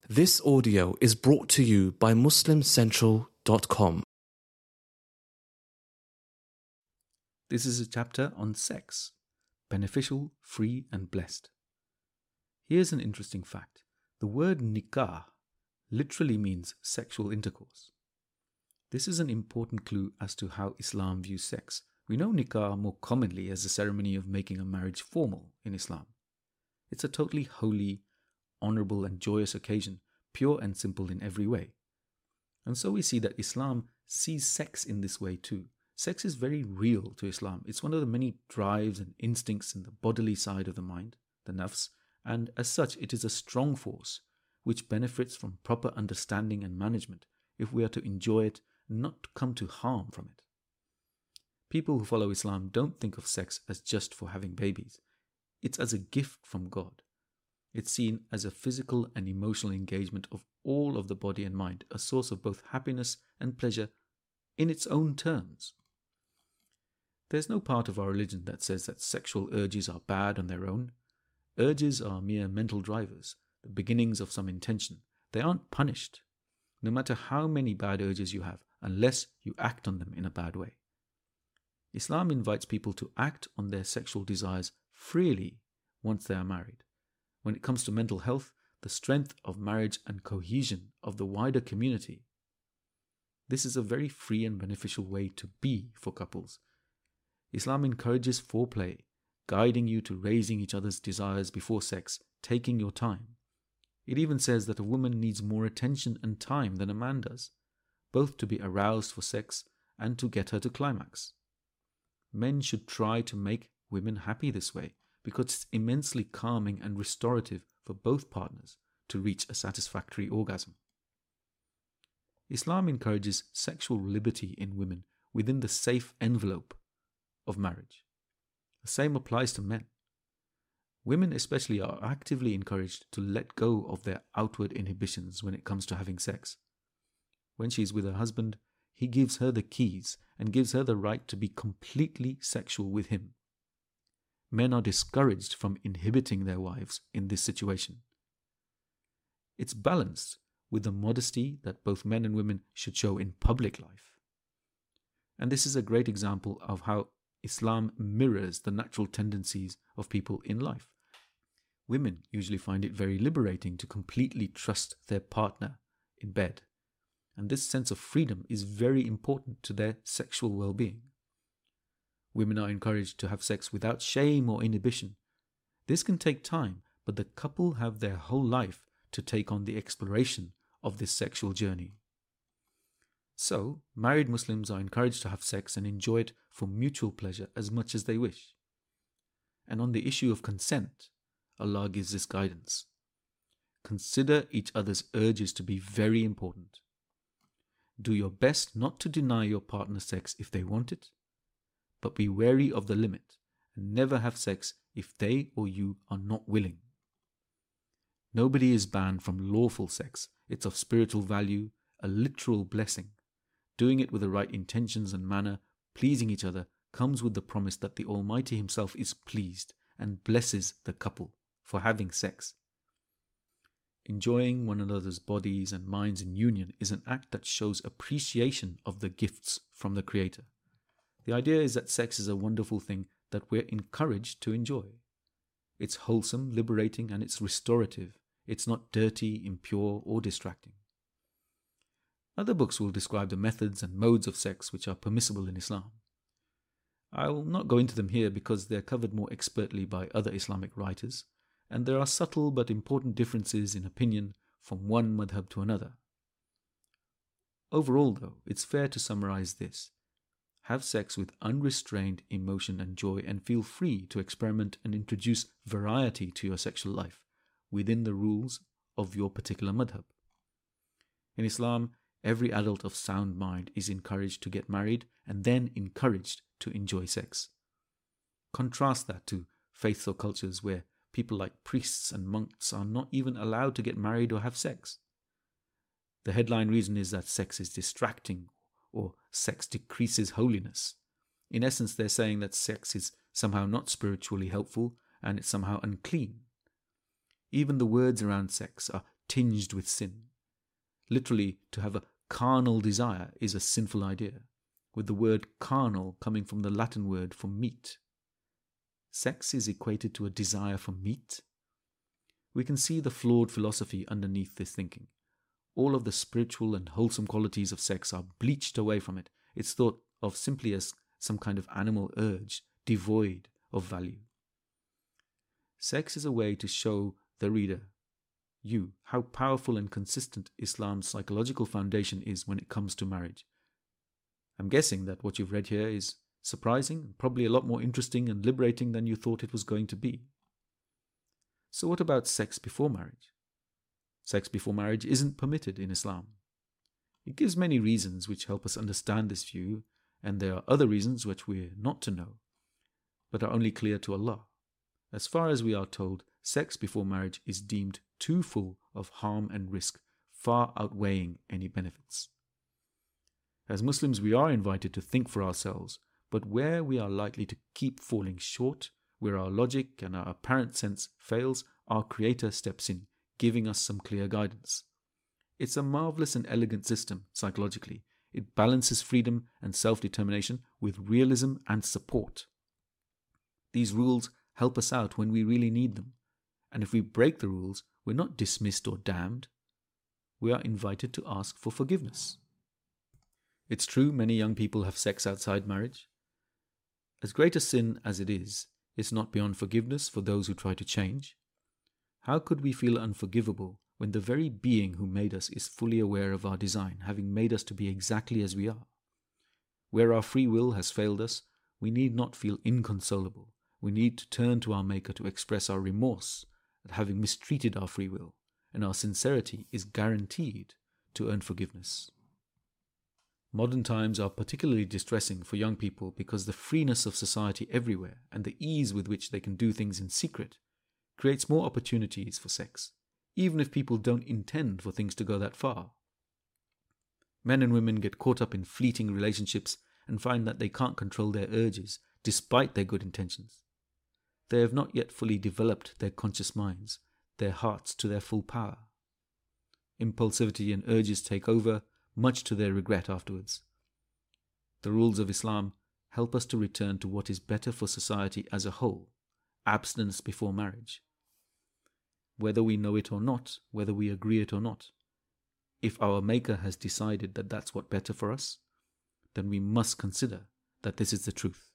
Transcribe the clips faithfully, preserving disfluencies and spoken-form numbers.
This audio is brought to you by Muslim Central dot com. This is a chapter on sex, beneficial, free and blessed. Here's an interesting fact. The word nikah literally means sexual intercourse. This is an important clue as to how Islam views sex. We know nikah more commonly as the ceremony of making a marriage formal in Islam. It's a totally holy, honorable and joyous occasion, pure and simple in every way. And so we see that Islam sees sex in this way too. Sex is very real to Islam. It's one of the many drives and instincts in the bodily side of the mind, the nafs, and as such it is a strong force which benefits from proper understanding and management if we are to enjoy it and not to come to harm from it. People who follow Islam don't think of sex as just for having babies. It's as a gift from God. It's seen as a physical and emotional engagement of all of the body and mind, a source of both happiness and pleasure in its own terms. There's no part of our religion that says that sexual urges are bad on their own. Urges are mere mental drivers, the beginnings of some intention. They aren't punished, no matter how many bad urges you have, unless you act on them in a bad way. Islam invites people to act on their sexual desires freely once they are married. When it comes to mental health, the strength of marriage and cohesion of the wider community, this is a very free and beneficial way to be for couples. Islam encourages foreplay, guiding you to raising each other's desires before sex, taking your time. It even says that a woman needs more attention and time than a man does, both to be aroused for sex and to get her to climax. Men should try to make women happy this way, because it's immensely calming and restorative for both partners to reach a satisfactory orgasm. Islam encourages sexual liberty in women within the safe envelope of marriage. The same applies to men. Women especially are actively encouraged to let go of their outward inhibitions when it comes to having sex. When she's with her husband, he gives her the keys and gives her the right to be completely sexual with him. Men are discouraged from inhibiting their wives in this situation. It's balanced with the modesty that both men and women should show in public life. And this is a great example of how Islam mirrors the natural tendencies of people in life. Women usually find it very liberating to completely trust their partner in bed. And this sense of freedom is very important to their sexual well-being. Women are encouraged to have sex without shame or inhibition. This can take time, but the couple have their whole life to take on the exploration of this sexual journey. So, married Muslims are encouraged to have sex and enjoy it for mutual pleasure as much as they wish. And on the issue of consent, Allah gives this guidance. Consider each other's urges to be very important. Do your best not to deny your partner sex if they want it, but be wary of the limit and never have sex if they or you are not willing. Nobody is banned from lawful sex. It's of spiritual value, a literal blessing. Doing it with the right intentions and manner, pleasing each other, comes with the promise that the Almighty Himself is pleased and blesses the couple for having sex. Enjoying one another's bodies and minds in union is an act that shows appreciation of the gifts from the Creator. The idea is that sex is a wonderful thing that we're encouraged to enjoy. It's wholesome, liberating, and it's restorative. It's not dirty, impure, or distracting. Other books will describe the methods and modes of sex which are permissible in Islam. I will not go into them here because they're covered more expertly by other Islamic writers, and there are subtle but important differences in opinion from one madhab to another. Overall, though, it's fair to summarize this. Have sex with unrestrained emotion and joy and feel free to experiment and introduce variety to your sexual life within the rules of your particular madhab. In Islam, every adult of sound mind is encouraged to get married and then encouraged to enjoy sex. Contrast that to faiths or cultures where people like priests and monks are not even allowed to get married or have sex. The headline reason is that sex is distracting or sex decreases holiness. In essence, they're saying that sex is somehow not spiritually helpful and it's somehow unclean. Even the words around sex are tinged with sin. Literally, to have a carnal desire is a sinful idea, with the word carnal coming from the Latin word for meat. Sex is equated to a desire for meat. We can see the flawed philosophy underneath this thinking. All of the spiritual and wholesome qualities of sex are bleached away from it. It's thought of simply as some kind of animal urge, devoid of value. Sex is a way to show the reader, you, how powerful and consistent Islam's psychological foundation is when it comes to marriage. I'm guessing that what you've read here is surprising, probably a lot more interesting and liberating than you thought it was going to be. So what about sex before marriage? Sex before marriage isn't permitted in Islam. It gives many reasons which help us understand this view, and there are other reasons which we're not to know, but are only clear to Allah. As far as we are told, sex before marriage is deemed too full of harm and risk, far outweighing any benefits. As Muslims, we are invited to think for ourselves, but where we are likely to keep falling short, where our logic and our apparent sense fails, our Creator steps in, giving us some clear guidance. It's a marvelous and elegant system, psychologically. It balances freedom and self-determination with realism and support. These rules help us out when we really need them, and if we break the rules, we're not dismissed or damned. We are invited to ask for forgiveness. It's true many young people have sex outside marriage. As great a sin as it is, it's not beyond forgiveness for those who try to change. How could we feel unforgivable when the very being who made us is fully aware of our design, having made us to be exactly as we are? Where our free will has failed us, we need not feel inconsolable. We need to turn to our Maker to express our remorse at having mistreated our free will, and our sincerity is guaranteed to earn forgiveness. Modern times are particularly distressing for young people because the freeness of society everywhere and the ease with which they can do things in secret creates more opportunities for sex, even if people don't intend for things to go that far. Men and women get caught up in fleeting relationships and find that they can't control their urges despite their good intentions. They have not yet fully developed their conscious minds, their hearts to their full power. Impulsivity and urges take over, much to their regret afterwards. The rules of Islam help us to return to what is better for society as a whole, abstinence before marriage. Whether we know it or not, whether we agree it or not, if our Maker has decided that that's what's better for us, then we must consider that this is the truth.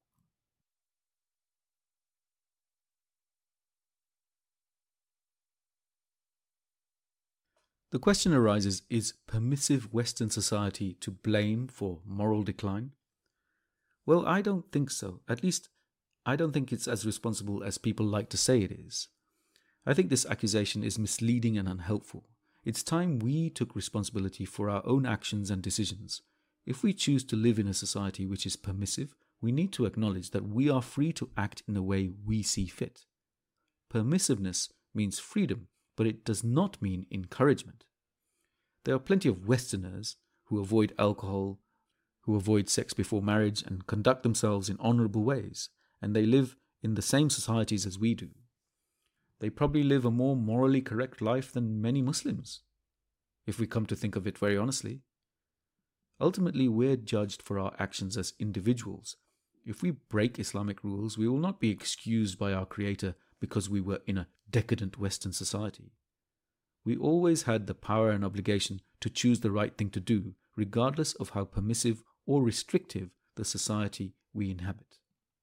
The question arises, is permissive Western society to blame for moral decline? Well, I don't think so. At least, I don't think it's as responsible as people like to say it is. I think this accusation is misleading and unhelpful. It's time we took responsibility for our own actions and decisions. If we choose to live in a society which is permissive, we need to acknowledge that we are free to act in the way we see fit. Permissiveness means freedom, but it does not mean encouragement. There are plenty of Westerners who avoid alcohol, who avoid sex before marriage and conduct themselves in honorable ways, and they live in the same societies as we do. They probably live a more morally correct life than many Muslims, if we come to think of it very honestly. Ultimately, we're judged for our actions as individuals. If we break Islamic rules, we will not be excused by our Creator because we were in a decadent Western society. We always had the power and obligation to choose the right thing to do, regardless of how permissive or restrictive the society we inhabit.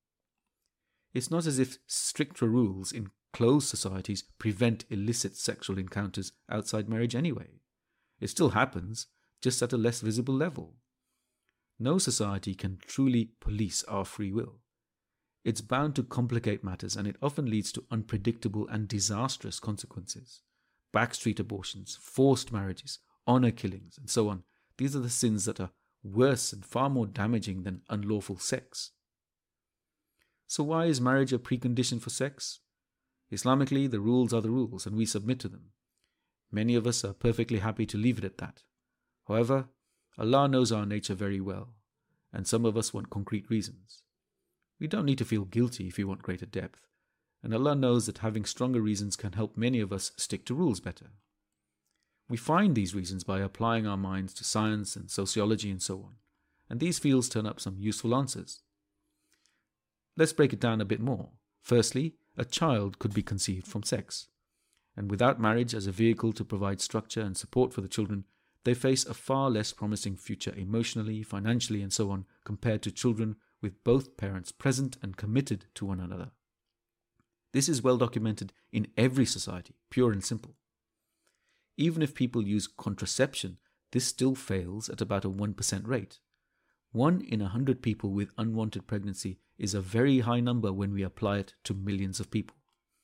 It's not as if stricter rules in closed societies prevent illicit sexual encounters outside marriage anyway. It still happens, just at a less visible level. No society can truly police our free will. It's bound to complicate matters, and it often leads to unpredictable and disastrous consequences. Backstreet abortions, forced marriages, honor killings, and so on. These are the sins that are worse and far more damaging than unlawful sex. So why is marriage a precondition for sex? Islamically, the rules are the rules, and we submit to them. Many of us are perfectly happy to leave it at that. However, Allah knows our nature very well, and some of us want concrete reasons. We don't need to feel guilty if we want greater depth, and Allah knows that having stronger reasons can help many of us stick to rules better. We find these reasons by applying our minds to science and sociology and so on, and these fields turn up some useful answers. Let's break it down a bit more. Firstly, a child could be conceived from sex, and without marriage as a vehicle to provide structure and support for the children, they face a far less promising future emotionally, financially, and so on compared to children with both parents present and committed to one another. This is well documented in every society, pure and simple. Even if people use contraception, this still fails at about a one percent rate. One in a hundred people with unwanted pregnancy is a very high number when we apply it to millions of people.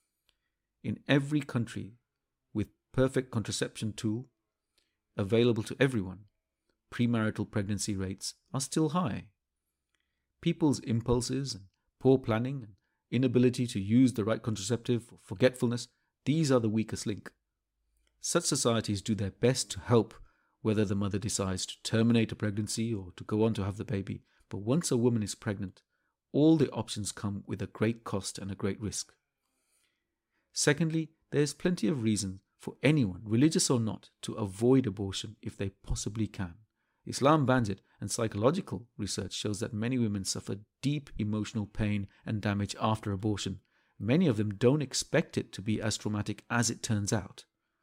In every country with perfect contraception tool available to everyone, premarital pregnancy rates are still high. People's impulses and poor planning and inability to use the right contraceptive or forgetfulness, these are the weakest link. Such societies do their best to help whether the mother decides to terminate a pregnancy or to go on to have the baby, but once a woman is pregnant, all the options come with a great cost and a great risk. Secondly, there is plenty of reason for anyone, religious or not, to avoid abortion if they possibly can. Islam bans it, and psychological research shows that many women suffer deep emotional pain and damage after abortion. Many of them don't expect it to be as traumatic as it turns out.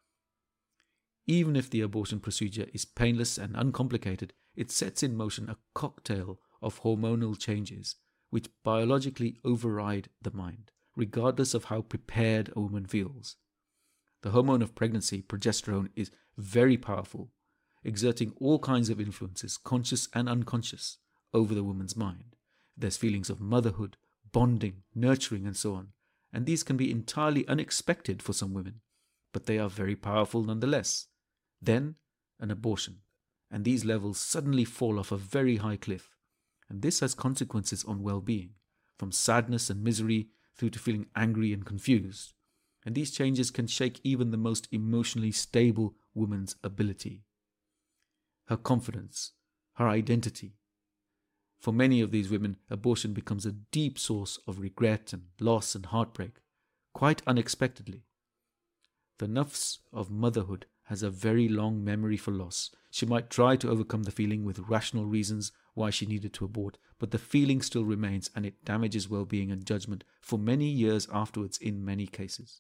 Even if the abortion procedure is painless and uncomplicated, it sets in motion a cocktail of hormonal changes which biologically override the mind, regardless of how prepared a woman feels. The hormone of pregnancy, progesterone, is very powerful, exerting all kinds of influences, conscious and unconscious, over the woman's mind. There's feelings of motherhood, bonding, nurturing, and so on, and these can be entirely unexpected for some women, but they are very powerful nonetheless. Then, an abortion, and these levels suddenly fall off a very high cliff, and this has consequences on well-being, from sadness and misery through to feeling angry and confused, and these changes can shake even the most emotionally stable woman's ability, her confidence, her identity. For many of these women, abortion becomes a deep source of regret and loss and heartbreak, quite unexpectedly. The nafs of motherhood has a very long memory for loss. She might try to overcome the feeling with rational reasons why she needed to abort, but the feeling still remains and it damages well-being and judgment for many years afterwards in many cases.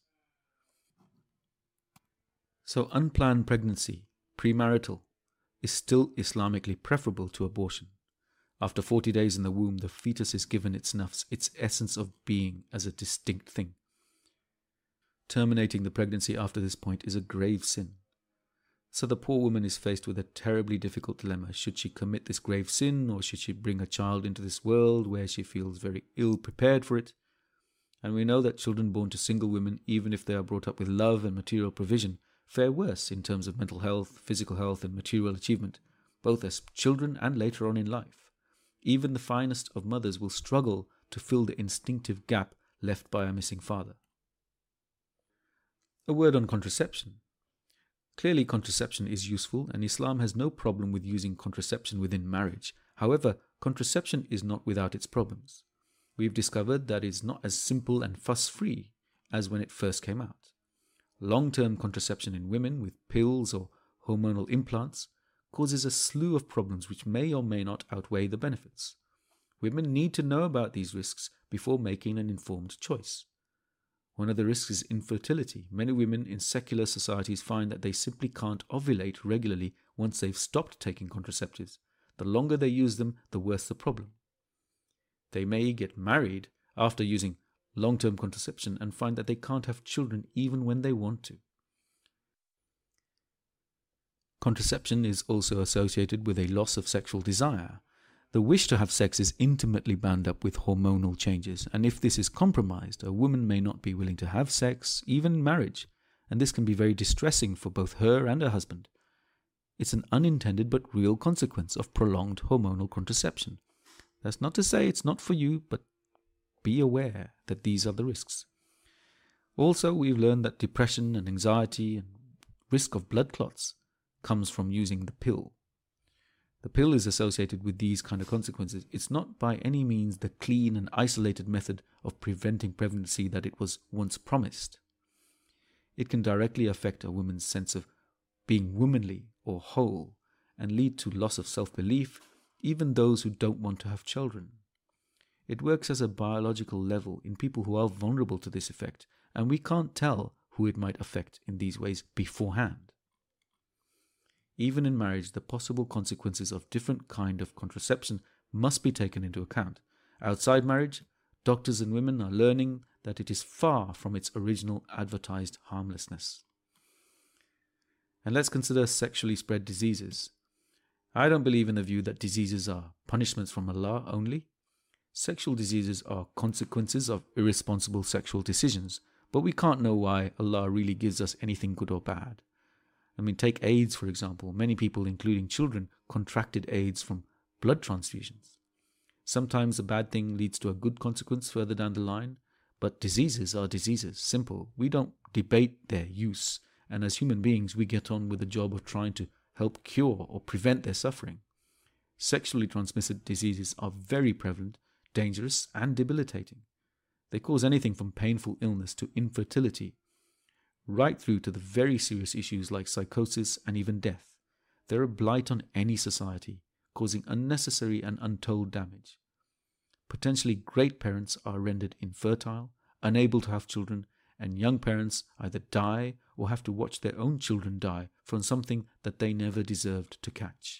So unplanned pregnancy, premarital, is still Islamically preferable to abortion. After forty days in the womb, the fetus is given its nafs, its essence of being, as a distinct thing. Terminating the pregnancy after this point is a grave sin. So the poor woman is faced with a terribly difficult dilemma. Should she commit this grave sin, or should she bring a child into this world where she feels very ill prepared for it? And we know that children born to single women, even if they are brought up with love and material provision, fare worse in terms of mental health, physical health, and material achievement, both as children and later on in life. Even the finest of mothers will struggle to fill the instinctive gap left by a missing father. A word on contraception. Clearly, contraception is useful, and Islam has no problem with using contraception within marriage. However, contraception is not without its problems. We've discovered that it's not as simple and fuss-free as when it first came out. Long-term contraception in women with pills or hormonal implants causes a slew of problems which may or may not outweigh the benefits. Women need to know about these risks before making an informed choice. One of the risks is infertility. Many women in secular societies find that they simply can't ovulate regularly once they've stopped taking contraceptives. The longer they use them, the worse the problem. They may get married after using long-term contraception and find that they can't have children even when they want to. Contraception is also associated with a loss of sexual desire. The wish to have sex is intimately bound up with hormonal changes, and if this is compromised, a woman may not be willing to have sex, even in marriage, and this can be very distressing for both her and her husband. It's an unintended but real consequence of prolonged hormonal contraception. That's not to say it's not for you, but be aware that these are the risks. Also, we've learned that depression and anxiety and risk of blood clots comes from using the pill. The pill is associated with these kind of consequences. It's not by any means the clean and isolated method of preventing pregnancy that it was once promised. It can directly affect a woman's sense of being womanly or whole, and lead to loss of self-belief, even those who don't want to have children. It works as a biological level in people who are vulnerable to this effect, and we can't tell who it might affect in these ways beforehand. Even in marriage, the possible consequences of different kind of contraception must be taken into account. Outside marriage, doctors and women are learning that it is far from its original advertised harmlessness. And let's consider sexually spread diseases. I don't believe in the view that diseases are punishments from Allah only. Sexual diseases are consequences of irresponsible sexual decisions, but we can't know why Allah really gives us anything good or bad. I mean, take AIDS, for example. Many people, including children, contracted AIDS from blood transfusions. Sometimes a bad thing leads to a good consequence further down the line, but diseases are diseases, simple. We don't debate their use, and as human beings, we get on with the job of trying to help cure or prevent their suffering. Sexually transmitted diseases are very prevalent, dangerous, and debilitating. They cause anything from painful illness to infertility, right through to the very serious issues like psychosis and even death. They're a blight on any society, causing unnecessary and untold damage. Potentially great parents are rendered infertile, unable to have children, and young parents either die or have to watch their own children die from something that they never deserved to catch.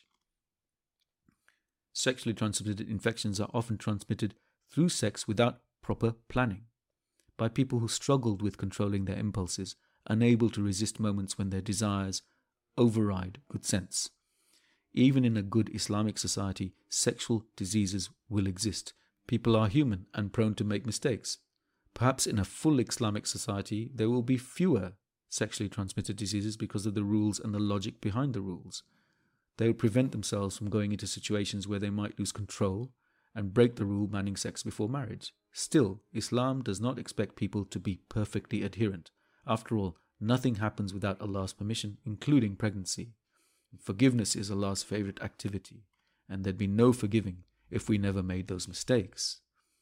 Sexually transmitted infections are often transmitted through sex without proper planning, by people who struggled with controlling their impulses, unable to resist moments when their desires override good sense. Even in a good Islamic society, sexual diseases will exist. People are human and prone to make mistakes. Perhaps in a full Islamic society, there will be fewer sexually transmitted diseases because of the rules and the logic behind the rules. They will prevent themselves from going into situations where they might lose control and break the rule banning sex before marriage. Still, Islam does not expect people to be perfectly adherent. After all, nothing happens without Allah's permission, including pregnancy. Forgiveness is Allah's favorite activity, and there'd be no forgiving if we never made those mistakes.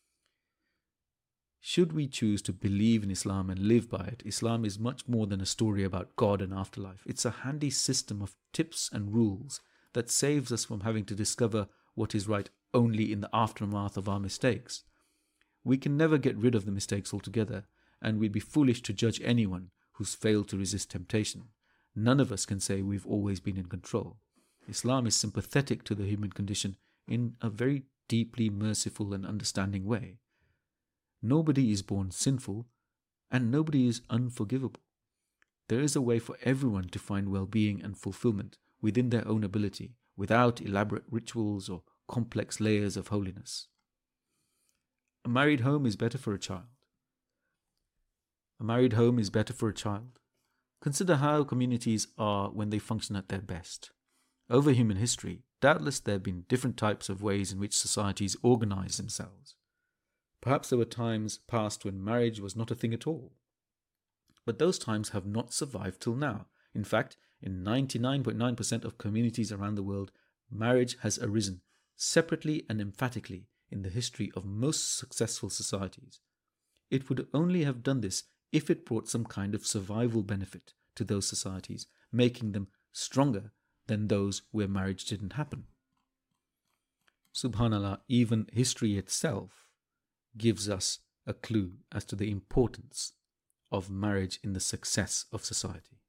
Should we choose to believe in Islam and live by it, Islam is much more than a story about God and afterlife. It's a handy system of tips and rules that saves us from having to discover what is right only in the aftermath of our mistakes. We can never get rid of the mistakes altogether, and we'd be foolish to judge anyone who's failed to resist temptation. None of us can say we've always been in control. Islam is sympathetic to the human condition in a very deeply merciful and understanding way. Nobody is born sinful, and nobody is unforgivable. There is a way for everyone to find well-being and fulfillment within their own ability, without elaborate rituals or complex layers of holiness. A married home is better for a child. A married home is better for a child. Consider how communities are when they function at their best. Over human history, doubtless there have been different types of ways in which societies organize themselves. Perhaps there were times past when marriage was not a thing at all. But those times have not survived till now. In fact, in ninety-nine point nine percent of communities around the world, marriage has arisen separately and emphatically in the history of most successful societies. It would only have done this if it brought some kind of survival benefit to those societies, making them stronger than those where marriage didn't happen. Subhanallah, even history itself gives us a clue as to the importance of marriage in the success of society.